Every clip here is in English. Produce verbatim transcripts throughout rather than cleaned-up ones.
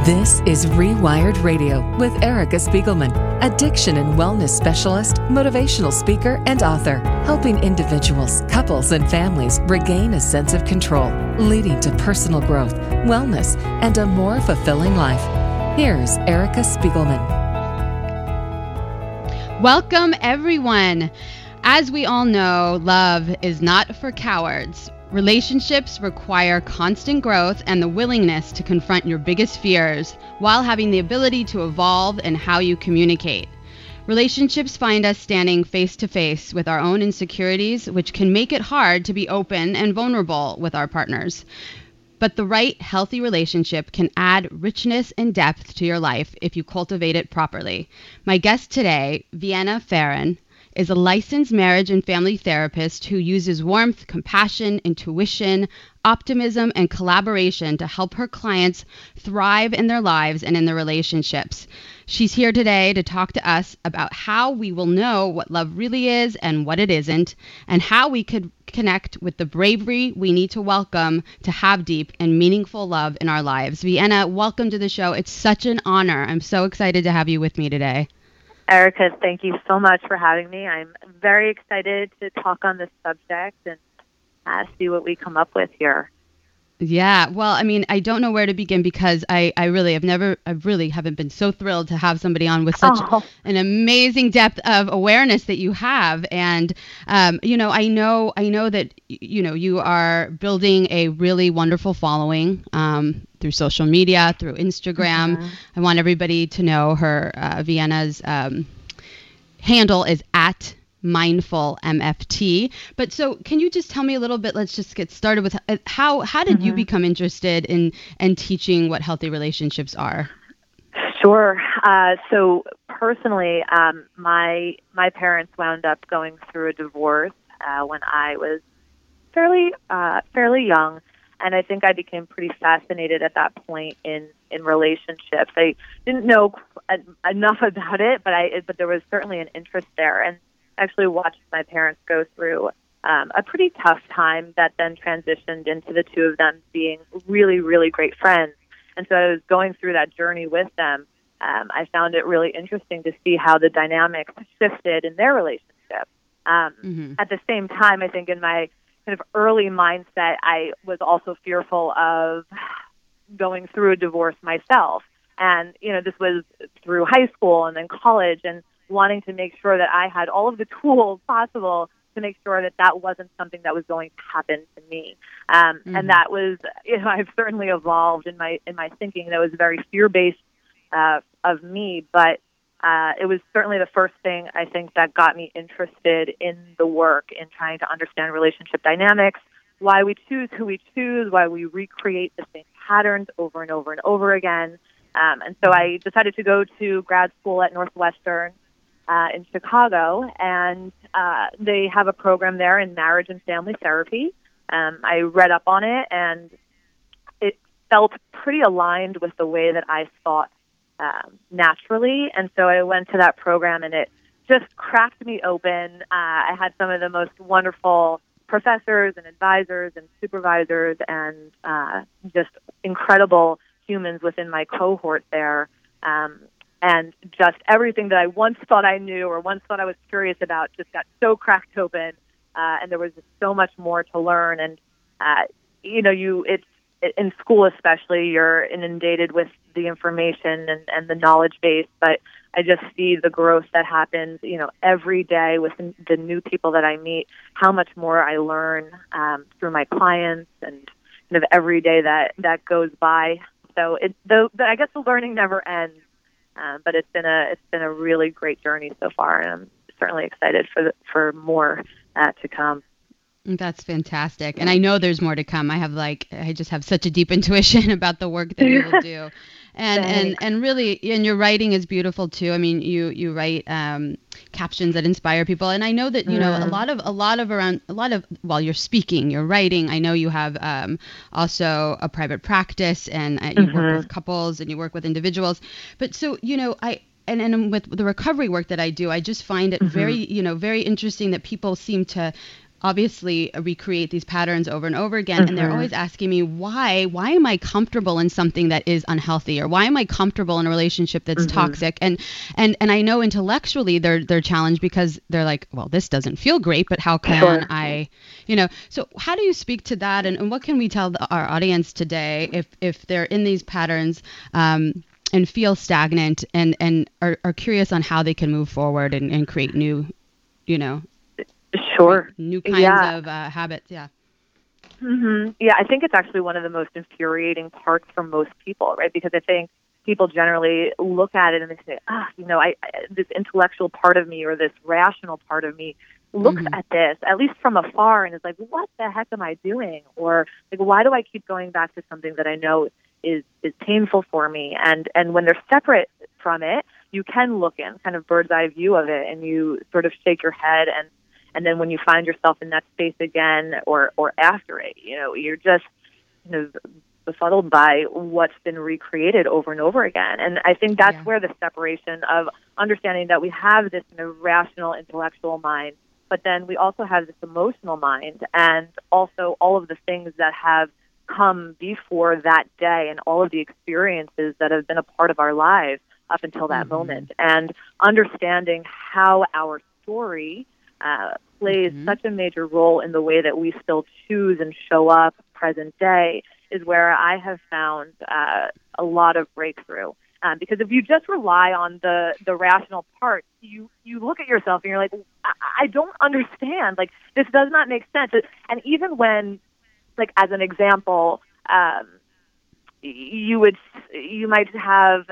This is Rewired Radio with Erica Spiegelman, addiction and wellness specialist, motivational speaker, and author, helping individuals, couples, and families regain a sense of control, leading to personal growth, wellness, and a more fulfilling life. Here's Erica Spiegelman. Welcome, everyone. As we all know, love is not for cowards. Relationships require constant growth and the willingness to confront your biggest fears while having the ability to evolve in how you communicate. Relationships find us standing face to face with our own insecurities, which can make it hard to be open and vulnerable with our partners. But the right, healthy relationship can add richness and depth to your life if you cultivate it properly. My guest today, Vienna Farren, is a licensed marriage and family therapist who uses warmth, compassion, intuition, optimism, and collaboration to help her clients thrive in their lives and in their relationships. She's here today to talk to us about how we will know what love really is and what it isn't, and how we could connect with the bravery we need to welcome to have deep and meaningful love in our lives. Vienna, welcome to the show. It's such an honor. I'm so excited to have you with me today. Erica, thank you so much for having me. I'm very excited to talk on this subject and uh, see what we come up with here. Yeah, well, I mean, I don't know where to begin because I, I really have never, I really haven't been so thrilled to have somebody on with such oh. an amazing depth of awareness that you have. And, um, you know, I know, I know that, you know, you are building a really wonderful following um, through social media, through Instagram. Mm-hmm. I want everybody to know her, uh, Vienna's um, handle is at Mindful M F T. But so can you just tell me a little bit, let's just get started with uh, how how did mm-hmm. you become interested in in teaching what healthy relationships are? Sure. Uh, so personally, um, my my parents wound up going through a divorce uh, when I was fairly uh, fairly young, and I think I became pretty fascinated at that point in, in relationships. I didn't know enough about it, but I but there was certainly an interest there, and actually watched my parents go through um, a pretty tough time that then transitioned into the two of them being really, really great friends. And so I was going through that journey with them. Um, I found it really interesting to see how the dynamics shifted in their relationship. Um, mm-hmm. At the same time, I think in my kind of early mindset, I was also fearful of going through a divorce myself. And, you know, this was through high school and then college, and wanting to make sure that I had all of the tools possible to make sure that that wasn't something that was going to happen to me. Um, mm-hmm. And that was, you know, I've certainly evolved in my in my thinking. That was very fear-based uh, of me, but uh, it was certainly the first thing I think that got me interested in the work, in trying to understand relationship dynamics, why we choose who we choose, why we recreate the same patterns over and over and over again. Um, and so I decided to go to grad school at Northwestern Uh, in Chicago, and uh, they have a program there in marriage and family therapy. Um, I read up on it, and it felt pretty aligned with the way that I thought um, naturally, and so I went to that program, and it just cracked me open. Uh, I had some of the most wonderful professors and advisors and supervisors and uh, just incredible humans within my cohort there. Um, And just everything that I once thought I knew or once thought I was curious about just got so cracked open, uh, and there was just so much more to learn. And uh, you know, you it's in school especially, you're inundated with the information and, and the knowledge base. But I just see the growth that happens, you know, every day with the new people that I meet. How much more I learn um, through my clients, and kind of every day that that goes by. So it, the, the I guess the learning never ends. Uh, but it's been a it's been a really great journey so far, and I'm certainly excited for the, for more uh, to come. That's fantastic, and I know there's more to come. I have like I just have such a deep intuition about the work that you will do, and and and really, and your writing is beautiful too. I mean, you you write um, captions that inspire people, and I know that you know mm. a lot of a lot of around a lot of while you're speaking, you're writing. I know you have um, also a private practice, and uh, you mm-hmm. work with couples and you work with individuals. But so you know, I. And, and with the recovery work that I do, I just find it mm-hmm. very, you know, very interesting that people seem to obviously recreate these patterns over and over again. Mm-hmm. And they're always asking me, why, why am I comfortable in something that is unhealthy? Or why am I comfortable in a relationship that's mm-hmm. toxic? And, and, and I know intellectually they're, they're challenged because they're like, well, this doesn't feel great, but how can sure. I, you know, so how do you speak to that? And, and what can we tell the, our audience today if, if they're in these patterns, um, and feel stagnant and, and are, are curious on how they can move forward and, and create new, you know, Sure. new kinds yeah. of uh, habits. Yeah. Mm-hmm. Yeah, I think it's actually one of the most infuriating parts for most people, right? Because I think people generally look at it and they say, ah, you know, I, I this intellectual part of me or this rational part of me looks mm-hmm. at this, at least from afar, and is like, what the heck am I doing? Or like, why do I keep going back to something that I know is is painful for me? And and when they're separate from it, you can look in kind of bird's eye view of it, and you sort of shake your head, and and then when you find yourself in that space again, or or after it, you know, you're just you know befuddled by what's been recreated over and over again. And I think that's yeah. where the separation of understanding that we have this kind of rational, intellectual mind, but then we also have this emotional mind, and also all of the things that have come before that day and all of the experiences that have been a part of our lives up until that mm-hmm. moment. And understanding how our story uh, plays mm-hmm. such a major role in the way that we still choose and show up present day is where I have found uh, a lot of breakthrough. Um, because if you just rely on the, the rational part, you, you look at yourself and you're like, I, I don't understand. Like, this does not make sense. And even when, like, as an example, um, you would, you might have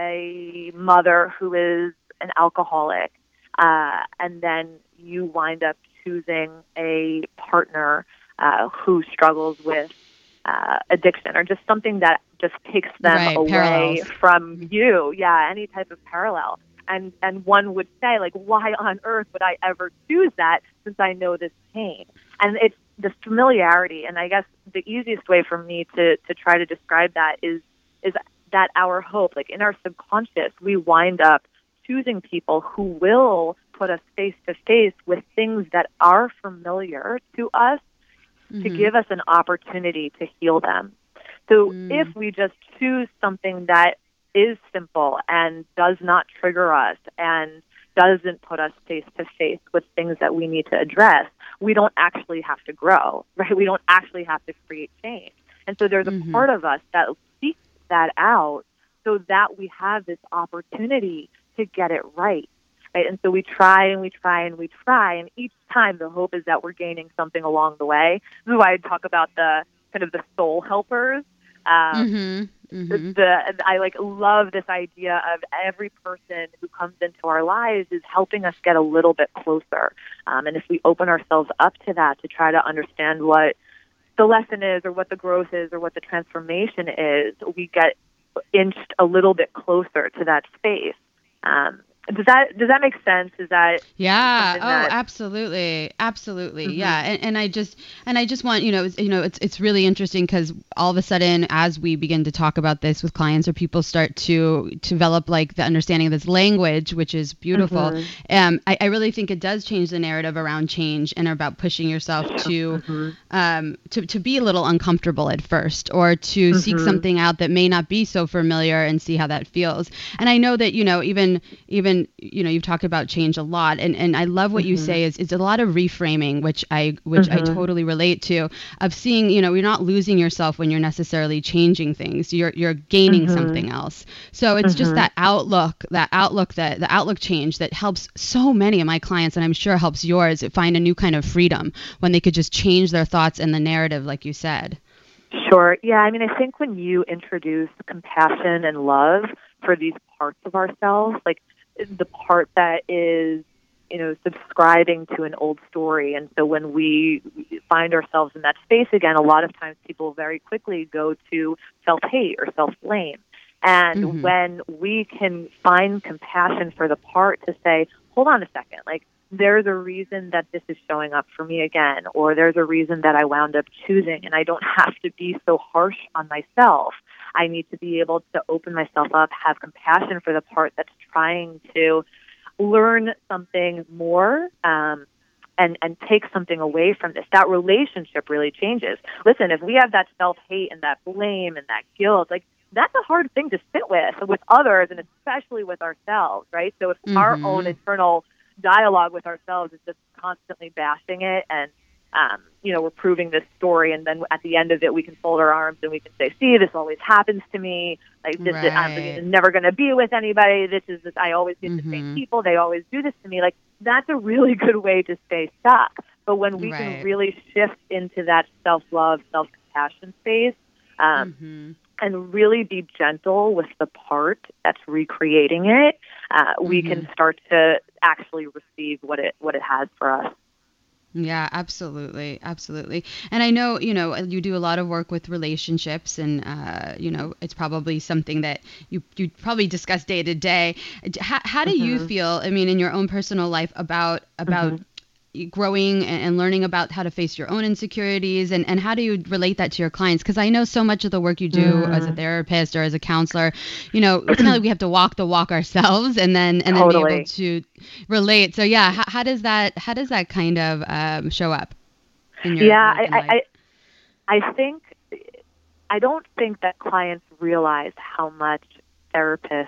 a mother who is an alcoholic, uh, and then you wind up choosing a partner uh, who struggles with uh, addiction or just something that just takes them right, away parallels. from you. Yeah, any type of parallel. And and one would say, like, why on earth would I ever choose that since I know this pain? And it's the familiarity. And I guess the easiest way for me to, to try to describe that is is that our hope, like in our subconscious, we wind up choosing people who will put us face to face with things that are familiar to us mm-hmm. to give us an opportunity to heal them. So mm. if we just choose something that is simple and does not trigger us and doesn't put us face to face with things that we need to address, we don't actually have to grow, right? We don't actually have to create change. And so there's mm-hmm. a part of us that seeks that out so that we have this opportunity to get it right. Right? And so we try and we try and we try, and each time the hope is that we're gaining something along the way. This is why I talk about the kind of the soul helpers. Um, mm-hmm. Mm-hmm. The, I like love this idea of every person who comes into our lives is helping us get a little bit closer. Um, and if we open ourselves up to that, to try to understand what the lesson is or what the growth is or what the transformation is, we get inched a little bit closer to that space. Um, Does that does that make sense? Is that yeah? Oh, that... absolutely, absolutely, mm-hmm. yeah. And, and I just and I just want you know it's, you know it's it's really interesting because all of a sudden, as we begin to talk about this with clients, or people start to develop like the understanding of this language, which is beautiful. Mm-hmm. Um, I, I really think it does change the narrative around change and about pushing yourself to mm-hmm. um to to be a little uncomfortable at first, or to mm-hmm. seek something out that may not be so familiar and see how that feels. And I know that you know even even. you know, you've talked about change a lot, and, and I love what mm-hmm. you say is it's a lot of reframing, which I which mm-hmm. I totally relate to, of seeing, you know, you're not losing yourself when you're necessarily changing things. You're you're gaining mm-hmm. something else. So it's mm-hmm. just that outlook, that outlook, that the outlook change that helps so many of my clients, and I'm sure helps yours, find a new kind of freedom when they could just change their thoughts and the narrative, like you said. Sure. Yeah. I mean, I think when you introduce compassion and love for these parts of ourselves, like the part that is, you know, subscribing to an old story. And so when we find ourselves in that space again, a lot of times people very quickly go to self-hate or self-blame. And mm-hmm. when we can find compassion for the part to say, hold on a second, like there's a reason that this is showing up for me again, or there's a reason that I wound up choosing, and I don't have to be so harsh on myself. I need to be able to open myself up, have compassion for the part that's trying to learn something more, um, and, and take something away from this, that relationship really changes. Listen, if we have that self-hate and that blame and that guilt, like, that's a hard thing to sit with, with others, and especially with ourselves, right? So if mm-hmm. our own internal dialogue with ourselves is just constantly bashing it, and, um, you know, we're proving this story, and then at the end of it, we can fold our arms and we can say, see, this always happens to me. Like, this right. is, I'm never going to be with anybody. This is this, I always get mm-hmm. the same people. They always do this to me. Like, that's a really good way to stay stuck. But when we right. can really shift into that self-love, self-compassion space, um, mm-hmm. and really be gentle with the part that's recreating it, uh, we mm-hmm. can start to actually receive what it what it has for us. Yeah, absolutely. Absolutely. And I know, you know, you do a lot of work with relationships, and, uh, you know, it's probably something that you, you probably discuss day to day. How, how do mm-hmm. you feel, I mean, in your own personal life about, about mm-hmm. growing and learning about how to face your own insecurities, and, and how do you relate that to your clients? Because I know so much of the work you do mm. as a therapist or as a counselor, you know, it's kind of like we have to walk the walk ourselves, and then and then totally. be able to relate. So yeah, how, how does that how does that kind of um, show up in your yeah? work I, life? I I think I don't think that clients realize how much therapists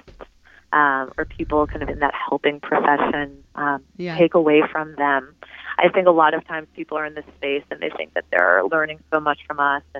Um, or people kind of in that helping profession um, yeah. take away from them. I think a lot of times people are in this space and they think that they're learning so much from us, and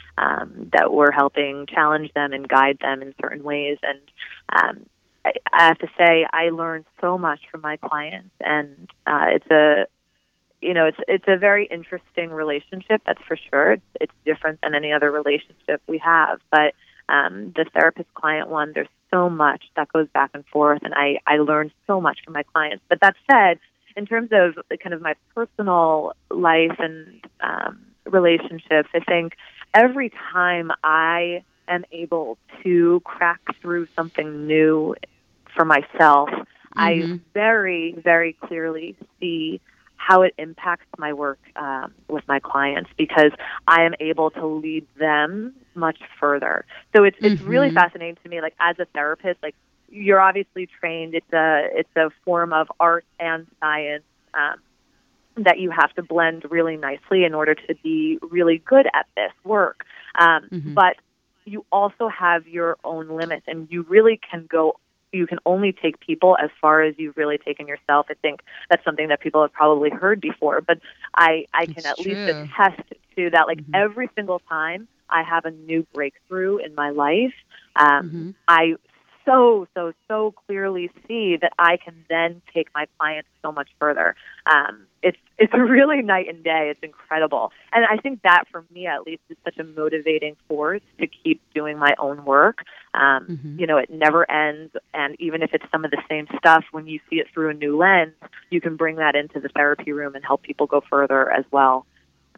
um, that we're helping challenge them and guide them in certain ways. And um, I, I have to say, I learn so much from my clients, and uh, it's a you know, it's it's a very interesting relationship, that's for sure. It's, it's different than any other relationship we have, but um, the therapist-client one, there's so much that goes back and forth, and I, I learned so much from my clients. But that said, in terms of kind of my personal life and um, relationships, I think every time I am able to crack through something new for myself, mm-hmm. I very, very clearly see how it impacts my work um, with my clients, because I am able to lead them much further. So it's it's mm-hmm. really fascinating to me. Like, as a therapist, like, you're obviously trained. It's a it's a form of art and science um, that you have to blend really nicely in order to be really good at this work. Um, mm-hmm. But you also have your own limits, and you really can go. You can only take people as far as you've really taken yourself. I think that's something that people have probably heard before, but I, I can it's at true. least attest to that. Like, mm-hmm. every single time I have a new breakthrough in my life, um, mm-hmm. I so, so, so clearly see that I can then take my clients so much further. Um, it's it's really night and day. It's incredible. And I think that, for me at least, is such a motivating force to keep doing my own work. Um, mm-hmm. You know, it never ends. And even if it's some of the same stuff, when you see it through a new lens, you can bring that into the therapy room and help people go further as well.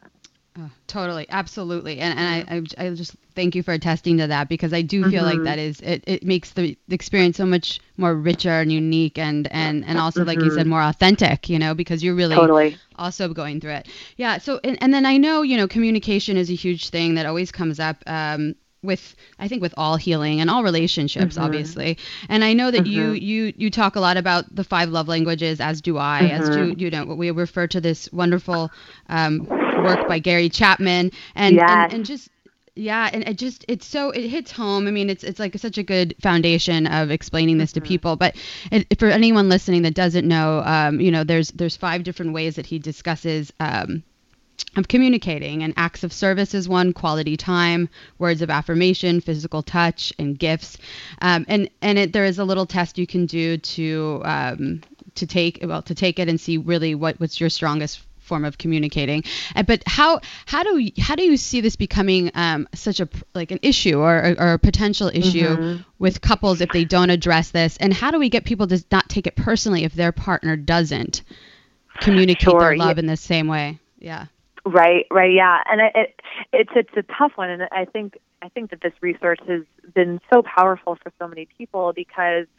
Oh, totally. Absolutely. And and I, I I just thank you for attesting to that, because I do feel mm-hmm. like that is, it, it makes the experience so much more richer and unique, and, and, and also, mm-hmm. like you said, more authentic, you know, because you're really totally. also going through it. Yeah. So, and, and then I know, you know, communication is a huge thing that always comes up, um, with, I think with all healing and all relationships, mm-hmm. obviously. And I know that mm-hmm. you, you, you talk a lot about the five love languages, as do I, mm-hmm. as do, you know, we refer to this wonderful, um, work by Gary Chapman, and, yes. and, and just, yeah. And it just, it's so, it hits home. I mean, it's, it's like such a good foundation of explaining this mm-hmm. to people, but it, for anyone listening that doesn't know, um, you know, there's, there's five different ways that he discusses, um, of communicating, and acts of service is one, quality time, words of affirmation, physical touch, and gifts. Um, and and it, there is a little test you can do to um, to take well to take it and see really what, what's your strongest form of communicating. Uh, but how how do you, how do you see this becoming um, such a like an issue or, or a potential issue mm-hmm. with couples if they don't address this? And how do we get people to not take it personally if their partner doesn't communicate sure, their love yeah. in the same way? Yeah. Right, right, yeah, and it, it it's it's a tough one, and I think I think that this resource has been so powerful for so many people, because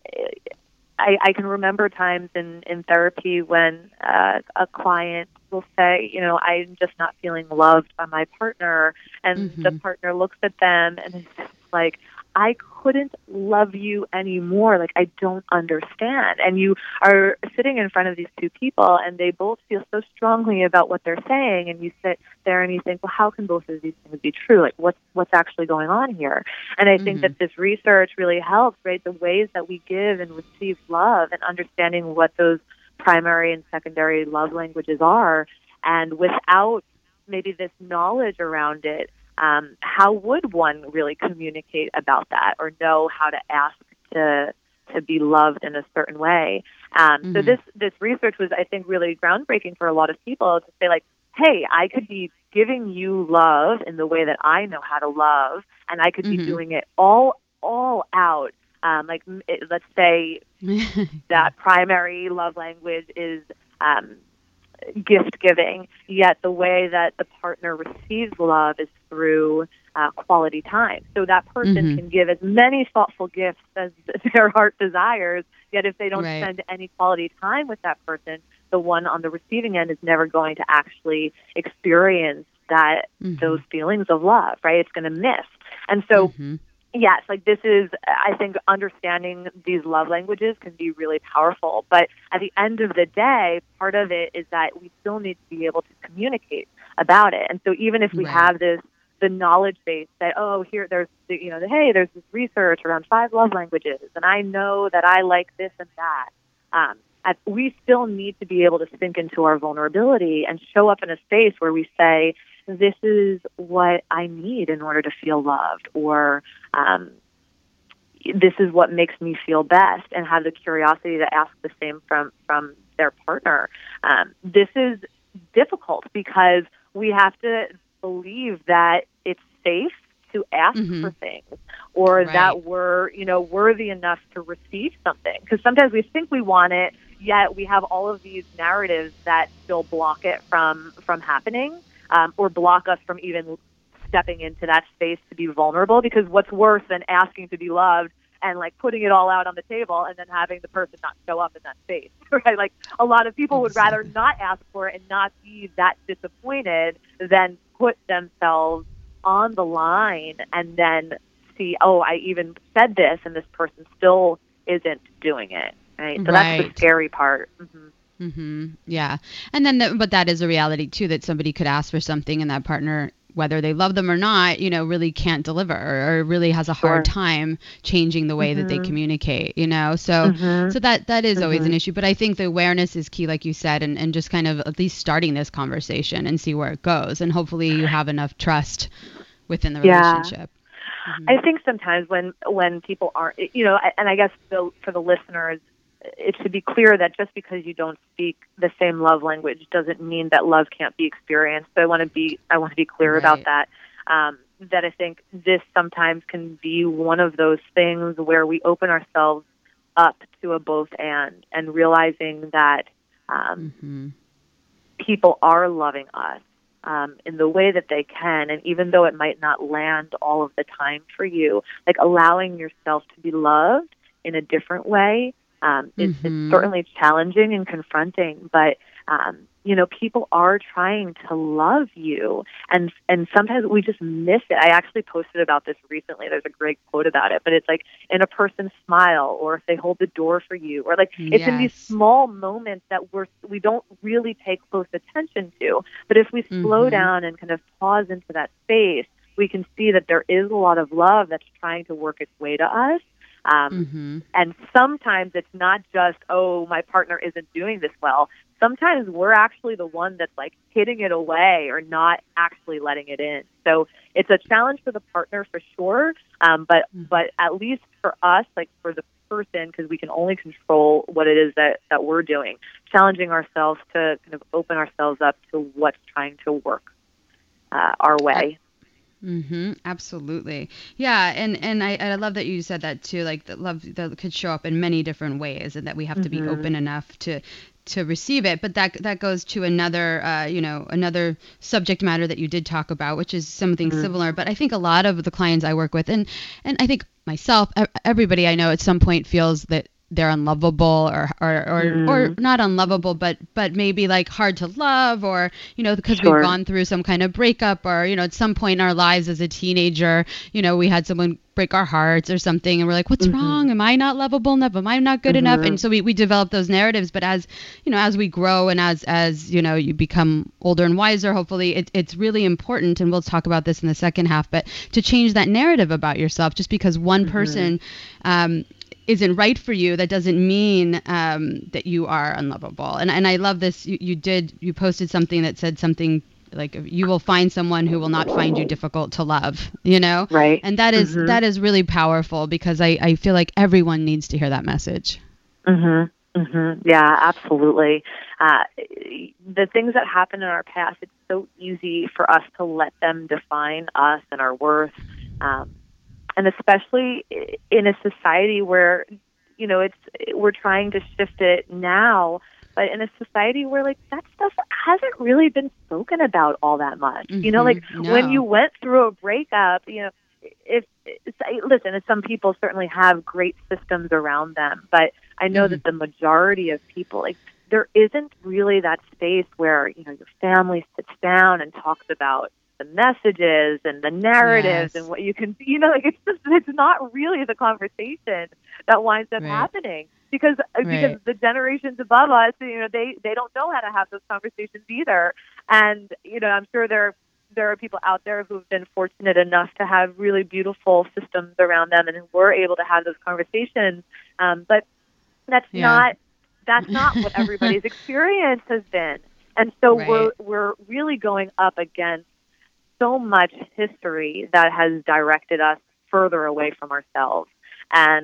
I, I can remember times in, in therapy when uh, a client will say, you know, I'm just not feeling loved by my partner, and mm-hmm. the partner looks at them and is just like, I couldn't love you anymore. Like, I don't understand. And you are sitting in front of these two people, and they both feel so strongly about what they're saying, and you sit there and you think, well, how can both of these things be true? Like, what's, what's actually going on here? And I mm-hmm. think that this research really helps, right? The ways that we give and receive love and understanding what those primary and secondary love languages are. And without maybe this knowledge around it, Um, how would one really communicate about that or know how to ask to to be loved in a certain way? Um, mm-hmm. So this this research was, I think, really groundbreaking for a lot of people to say, like, hey, I could be giving you love in the way that I know how to love, and I could mm-hmm. be doing it all all out. Um, like, it, let's say that primary love language is um, gift giving, yet the way that the partner receives love is through uh, quality time. So that person mm-hmm. can give as many thoughtful gifts as their heart desires, yet if they don't right. spend any quality time with that person, the one on the receiving end is never going to actually experience that mm-hmm. those feelings of love, right? It's going to miss. And so mm-hmm. yes, like this is, I think understanding these love languages can be really powerful. But at the end of the day, part of it is that we still need to be able to communicate about it. And so even if we right. have this, the knowledge base that, oh, here, there's, the, you know, the, hey, there's this research around five love languages, and I know that I like this and that. Um, at, we still need to be able to sink into our vulnerability and show up in a space where we say, this is what I need in order to feel loved, or um, this is what makes me feel best, and have the curiosity to ask the same from, from their partner. Um, this is difficult because we have to believe that it's safe to ask mm-hmm. for things, or right. that we're, you know, worthy enough to receive something. Because sometimes we think we want it, yet we have all of these narratives that still block it from, from happening. Um, or block us from even stepping into that space to be vulnerable, because what's worse than asking to be loved and like putting it all out on the table and then having the person not show up in that space, right? Like a lot of people would rather not ask for it and not be that disappointed than put themselves on the line and then see, oh, I even said this and this person still isn't doing it, right? So right. that's the scary part. Mm-hmm. Mm-hmm. Yeah. And then, the, but that is a reality too, that somebody could ask for something and that partner, whether they love them or not, you know, really can't deliver, or, or really has a sure. hard time changing the way mm-hmm. that they communicate, you know? So, mm-hmm. so that, that is mm-hmm. always an issue, but I think the awareness is key, like you said, and, and just kind of at least starting this conversation and see where it goes. And hopefully you have enough trust within the relationship. Yeah. Mm-hmm. I think sometimes when, when people aren't, you know, and I guess the, for the listeners, it should be clear that just because you don't speak the same love language doesn't mean that love can't be experienced. So I want to be, I want to be clear right. about that. Um, that I think this sometimes can be one of those things where we open ourselves up to a both and, and realizing that um, mm-hmm. people are loving us um, in the way that they can. And even though it might not land all of the time for you, like allowing yourself to be loved in a different way Um, it's, mm-hmm. it's certainly challenging and confronting, but, um, you know, people are trying to love you, and and sometimes we just miss it. I actually posted about this recently. There's a great quote about it, but it's like in a person's smile, or if they hold the door for you, or like it's yes. in these small moments that we're, we don't really take close attention to. But if we slow mm-hmm. down and kind of pause into that space, we can see that there is a lot of love that's trying to work its way to us. Um, mm-hmm. And sometimes it's not just, oh, my partner isn't doing this well. Sometimes we're actually the one that's like hitting it away or not actually letting it in. So it's a challenge for the partner for sure. Um, but, mm-hmm. but at least for us, like for the person, because we can only control what it is that, that we're doing, challenging ourselves to kind of open ourselves up to what's trying to work uh, our way. Mm-hmm. Absolutely. Yeah. And, and I, I love that you said that too, like that love that could show up in many different ways, and that we have to mm-hmm. be open enough to, to receive it. But that, that goes to another, uh, you know, another subject matter that you did talk about, which is something mm-hmm. similar. But I think a lot of the clients I work with, and, and I think myself, everybody I know at some point feels that they're unlovable or or or, Mm. or not unlovable, but but maybe like hard to love, or you know, because Sure. we've gone through some kind of breakup, or you know, at some point in our lives as a teenager, you know, we had someone break our hearts or something, and we're like, what's Mhm. wrong? Am I not lovable enough? Am I not good enough? Mhm. And so we, we develop those narratives. But as you know, as we grow and as as you know, you become older and wiser, hopefully, it, it's really important, and we'll talk about this in the second half, but to change that narrative about yourself. Just because one Mhm. person um, isn't right for you, that doesn't mean um, that you are unlovable. And and I love this. You, you did you posted something that said something like, you will find someone who will not find you difficult to love, you know? Right. And that is Mhm. that is really powerful, because I, I feel like everyone needs to hear that message. Mhm. Mhm. Yeah, absolutely. Uh, the things that happen in our past, it's so easy for us to let them define us and our worth. Um, and especially in a society where, you know, it's we're trying to shift it now, but in a society where like that stuff hasn't really been spoken about all that much. Mm-hmm. You know, like No. when you went through a breakup, you know, if, if listen, some people certainly have great systems around them, but I know Mm-hmm. that the majority of people, like, there isn't really that space where, you know, your family sits down and talks about the messages and the narratives Yes. and what you can, you know, like it's just, it's not really the conversation that winds up Right. happening, because uh, because Right. the generations above us, you know, they they don't know how to have those conversations either. And you know, I'm sure there there are people out there who've been fortunate enough to have really beautiful systems around them and who were able to have those conversations. Um, but that's Yeah. not that's not what everybody's experience has been. And so Right. we're we're really going up against so much history that has directed us further away from ourselves. And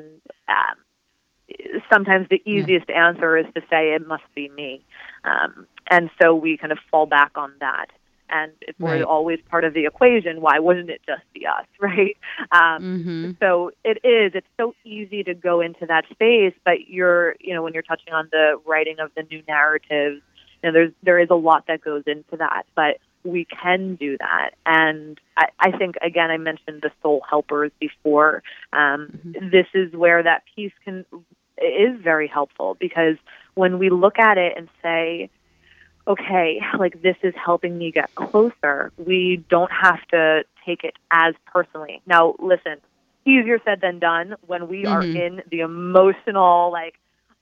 um, sometimes the easiest yeah. answer is to say it must be me. Um, and so we kind of fall back on that. And if we're Right. always part of the equation, why wouldn't it just be us, right? Um, Mm-hmm. So it is. It's so easy to go into that space, but you're, you know, when you're touching on the writing of the new narratives, you know, there's there is a lot that goes into that, but we can do that. And I, I think, again, I mentioned the soul helpers before. Um, mm-hmm. This is where that piece can is very helpful, because when we look at it and say, okay, like this is helping me get closer, we don't have to take it as personally. Now, listen, easier said than done when we mm-hmm. are in the emotional, like,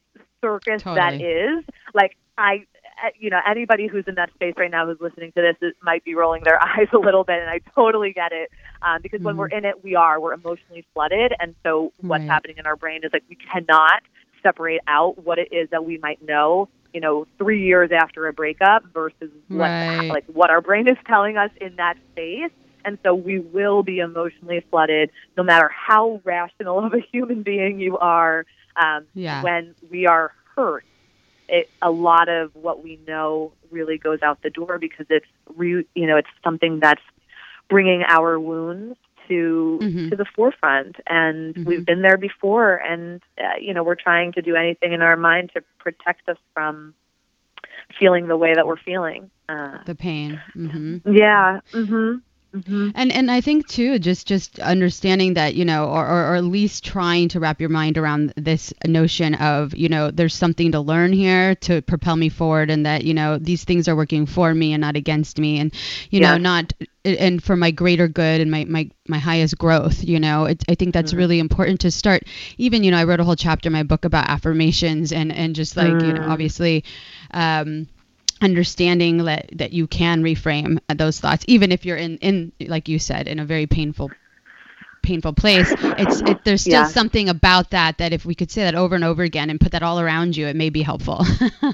circus totally. that is. Like, I, you know, anybody who's in that space right now who's listening to this is, might be rolling their eyes a little bit, and I totally get it, um, because mm-hmm. when we're in it, we are, we're emotionally flooded, and so what's right. happening in our brain is, like, we cannot separate out what it is that we might know, you know, three years after a breakup versus what, right. like, what our brain is telling us in that space. And so we will be emotionally flooded, no matter how rational of a human being you are. Um, yeah. When we are hurt, it, a lot of what we know really goes out the door, because it's, re, you know, it's something that's bringing our wounds to mm-hmm. to the forefront, and mm-hmm. we've been there before, and uh, you know, we're trying to do anything in our mind to protect us from feeling the way that we're feeling. Uh, the pain. Mm-hmm. Yeah. Mm-hmm. Mm-hmm. And and I think too, just just understanding that, you know, or, or or at least trying to wrap your mind around this notion of, you know, there's something to learn here to propel me forward, and that, you know, these things are working for me and not against me, and you yeah. know, not and for my greater good and my my, my highest growth. You know, it, I think that's mm-hmm. really important to start. Even, you know, I wrote a whole chapter in my book about affirmations, and and just like mm. you know, obviously. Um, understanding that, that you can reframe those thoughts, even if you're in, in, like you said, in a very painful, painful place. It's, it, there's still yeah. something about that, that if we could say that over and over again and put that all around you, it may be helpful.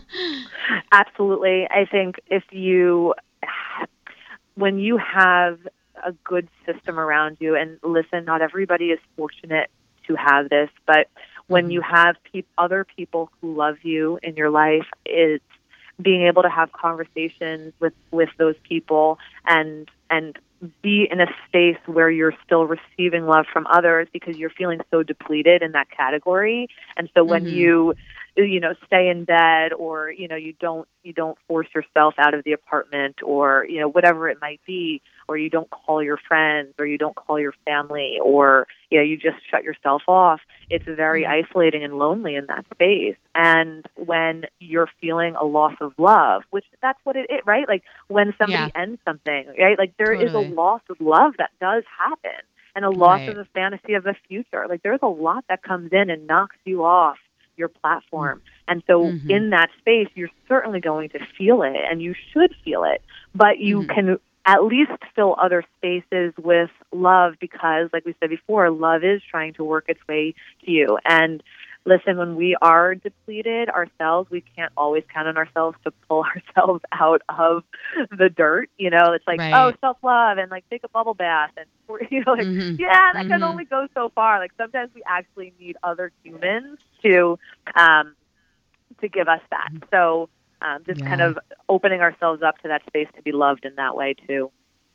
Absolutely. I think if you, when you have a good system around you, and listen, not everybody is fortunate to have this, but when mm-hmm. you have pe- other people who love you in your life, it's being able to have conversations with, with those people and and be in a space where you're still receiving love from others, because you're feeling so depleted in that category. And so when mm-hmm. you you know stay in bed, or you know you don't you don't force yourself out of the apartment, or you know whatever it might be, or you don't call your friends, or you don't call your family, or you know, you just shut yourself off. It's very isolating and lonely in that space. And when you're feeling a loss of love, which that's what it is, right? Like when somebody Yeah. ends something, right? Like there Totally. is a loss of love that does happen, and a loss Right. of the fantasy of the future. Like there's a lot that comes in and knocks you off your platform. And so Mhm. in that space, you're certainly going to feel it, and you should feel it, but you Mhm. can at least fill other spaces with love, because like we said before, love is trying to work its way to you. And listen, when we are depleted ourselves, we can't always count on ourselves to pull ourselves out of the dirt. You know, it's like, Right. oh, self-love and like take a bubble bath. And, you know, like, Mhm. yeah, that can Mhm. only go so far. Like sometimes we actually need other humans to, um, to give us that. So um, just kind Yeah. of opening ourselves up to that space to be loved in that way too.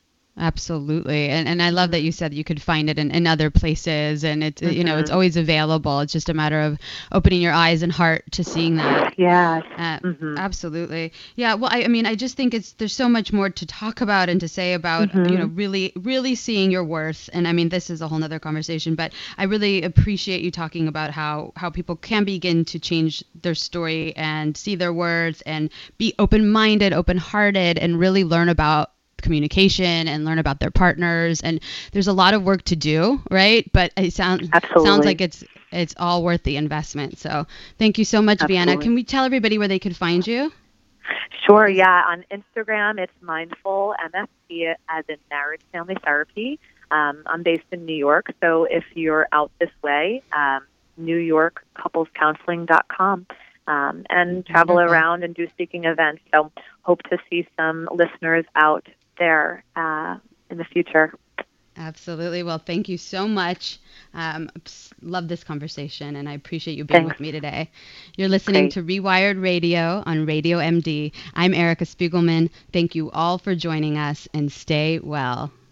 Absolutely. And and I love that you said you could find it in, in other places, and it's, you know, it's Mhm. always available. It's just a matter of opening your eyes and heart to seeing that. Yes. Uh, Mhm. Absolutely. Yeah. Well, I, I mean, I just think it's, there's so much more to talk about and to say about, Mhm. you know, really, really seeing your worth. And I mean, this is a whole nother conversation, but I really appreciate you talking about how, how people can begin to change their story and see their worth and be open-minded, open-hearted, and really learn about communication and learn about their partners. And there's a lot of work to do, right? But it sounds Absolutely. sounds like it's it's all worth the investment. So thank you so much, Vienna. Absolutely. Can we tell everybody where they could find you? Sure, yeah. On Instagram, it's Mindful M F T, as in Marriage Family Therapy. Um, I'm based in New York, so if you're out this way, um, new york couples counseling dot com, um, and travel Wonderful. around and do speaking events. So hope to see some listeners out there uh, in the future. Absolutely. Well, thank you so much. Um, love this conversation, and I appreciate you being Thanks. with me today. You're listening Great. to Rewired Radio on Radio M D. I'm Erica Spiegelman. Thank you all for joining us, and stay well.